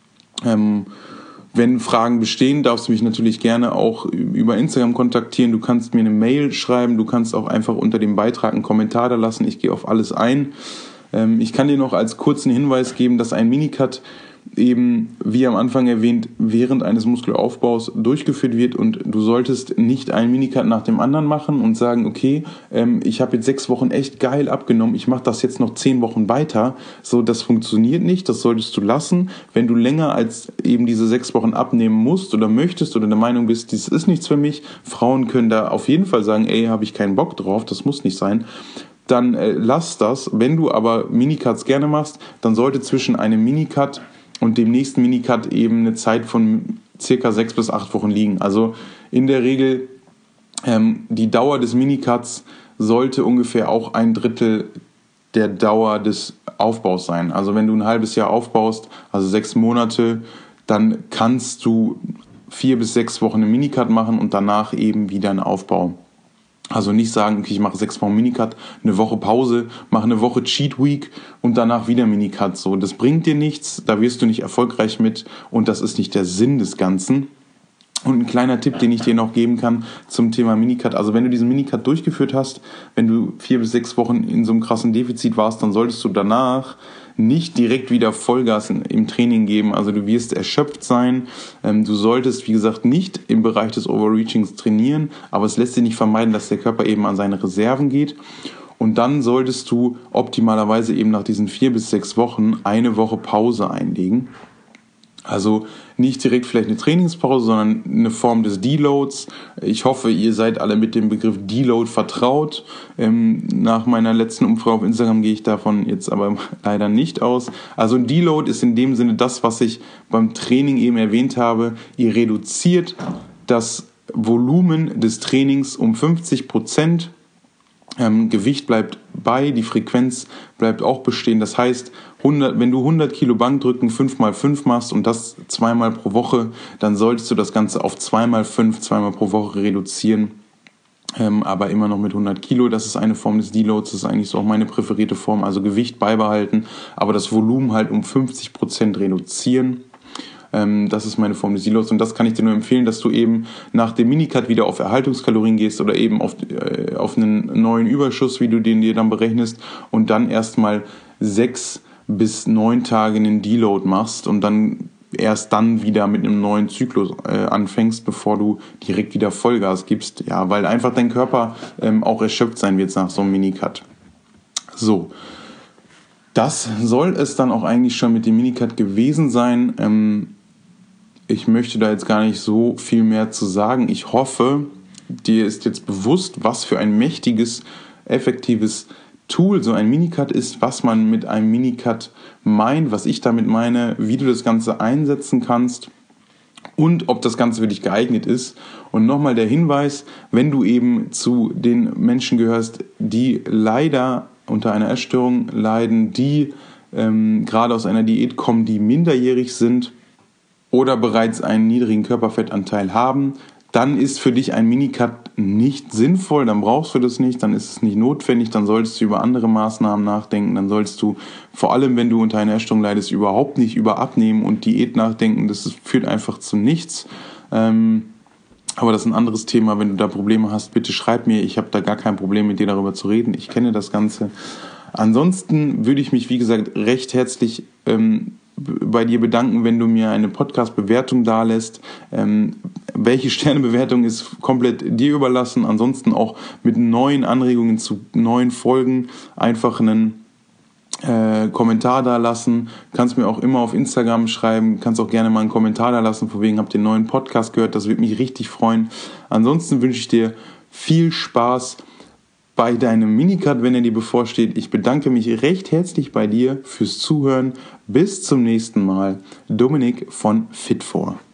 Wenn Fragen bestehen, darfst du mich natürlich gerne auch über Instagram kontaktieren. Du kannst mir eine Mail schreiben, du kannst auch einfach unter dem Beitrag einen Kommentar da lassen. Ich gehe auf alles ein. Ich kann dir noch als kurzen Hinweis geben, dass ein Minicut eben, wie am Anfang erwähnt, während eines Muskelaufbaus durchgeführt wird und du solltest nicht einen Minicut nach dem anderen machen und sagen, okay, ich habe jetzt 6 Wochen echt geil abgenommen, ich mache das jetzt noch 10 Wochen weiter. So, das funktioniert nicht, das solltest du lassen. Wenn du länger als eben diese 6 Wochen abnehmen musst oder möchtest oder der Meinung bist, dies ist nichts für mich, Frauen können da auf jeden Fall sagen, ey, habe ich keinen Bock drauf, das muss nicht sein. Dann lass das. Wenn du aber Minicuts gerne machst, dann sollte zwischen einem Minicut und dem nächsten Minicut eben eine Zeit von circa 6 bis 8 Wochen liegen. Also in der Regel die Dauer des Minicuts sollte ungefähr auch 1/3 der Dauer des Aufbaus sein. Also wenn du ein halbes Jahr aufbaust, also 6 Monate, dann kannst du 4 bis 6 Wochen einen Minicut machen und danach eben wieder einen Aufbau. Also nicht sagen, okay, ich mache 6 Wochen Minicut, eine Woche Pause, mache eine Woche Cheat Week und danach wieder Minicut. So, das bringt dir nichts, da wirst du nicht erfolgreich mit und das ist nicht der Sinn des Ganzen. Und ein kleiner Tipp, den ich dir noch geben kann zum Thema Minicut. Also wenn du diesen Minicut durchgeführt hast, wenn du 4 bis 6 Wochen in so einem krassen Defizit warst, dann solltest du danach nicht direkt wieder Vollgas im Training geben. Also du wirst erschöpft sein. Du solltest, wie gesagt, nicht im Bereich des Overreachings trainieren, aber es lässt sich nicht vermeiden, dass der Körper eben an seine Reserven geht. Und dann solltest du optimalerweise eben nach diesen 4 bis 6 Wochen eine Woche Pause einlegen. Also nicht direkt vielleicht eine Trainingspause, sondern eine Form des Deloads. Ich hoffe, ihr seid alle mit dem Begriff Deload vertraut. Nach meiner letzten Umfrage auf Instagram gehe ich davon jetzt aber leider nicht aus. Also ein Deload ist in dem Sinne das, was ich beim Training eben erwähnt habe. Ihr reduziert das Volumen des Trainings um 50%. Gewicht bleibt bei, die Frequenz bleibt auch bestehen. Das heißt, wenn du 100 Kilo Bankdrücken 5x5 machst und das 2-mal pro Woche, dann solltest du das Ganze auf 2x5, 2-mal pro Woche reduzieren. Aber immer noch mit 100 Kilo. Das ist eine Form des Deloads, das ist eigentlich so auch meine präferierte Form. Also Gewicht beibehalten, aber das Volumen halt um 50% reduzieren. Das ist meine Form des Deloads und das kann ich dir nur empfehlen, dass du eben nach dem Minicut wieder auf Erhaltungskalorien gehst oder eben auf einen neuen Überschuss, wie du den dir dann berechnest und dann erstmal 6 bis 9 Tage einen Deload machst und dann erst dann wieder mit einem neuen Zyklus anfängst, bevor du direkt wieder Vollgas gibst. Ja, weil einfach dein Körper auch erschöpft sein wird nach so einem Minicut. So. Das soll es dann auch eigentlich schon mit dem Minicut gewesen sein. Ich möchte da jetzt gar nicht so viel mehr zu sagen. Ich hoffe, dir ist jetzt bewusst, was für ein mächtiges, effektives Tool so ein Minicut ist, was man mit einem Minicut meint, was ich damit meine, wie du das Ganze einsetzen kannst und ob das Ganze für dich geeignet ist. Und nochmal der Hinweis, wenn du eben zu den Menschen gehörst, die leider unter einer Essstörung leiden, die gerade aus einer Diät kommen, die minderjährig sind oder bereits einen niedrigen Körperfettanteil haben, dann ist für dich ein Minicut nicht sinnvoll, dann brauchst du das nicht, dann ist es nicht notwendig, dann solltest du über andere Maßnahmen nachdenken, dann sollst du, vor allem wenn du unter einer Essstörung leidest, überhaupt nicht über Abnehmen und Diät nachdenken, das führt einfach zu nichts. Aber das ist ein anderes Thema, wenn du da Probleme hast, bitte schreib mir, ich habe da gar kein Problem mit dir darüber zu reden, ich kenne das Ganze. Ansonsten würde ich mich, wie gesagt, recht herzlich bei dir bedanken, wenn du mir eine Podcast-Bewertung dalässt. Welche Sternebewertung ist komplett dir überlassen. Ansonsten auch mit neuen Anregungen zu neuen Folgen einfach einen Kommentar da lassen. Kannst mir auch immer auf Instagram schreiben. Kannst auch gerne mal einen Kommentar da lassen, von wegen, habt ihr den neuen Podcast gehört. Das würde mich richtig freuen. Ansonsten wünsche ich dir viel Spaß bei deinem Minicut, wenn er dir bevorsteht. Ich bedanke mich recht herzlich bei dir fürs Zuhören. Bis zum nächsten Mal. Dominik von Fit4.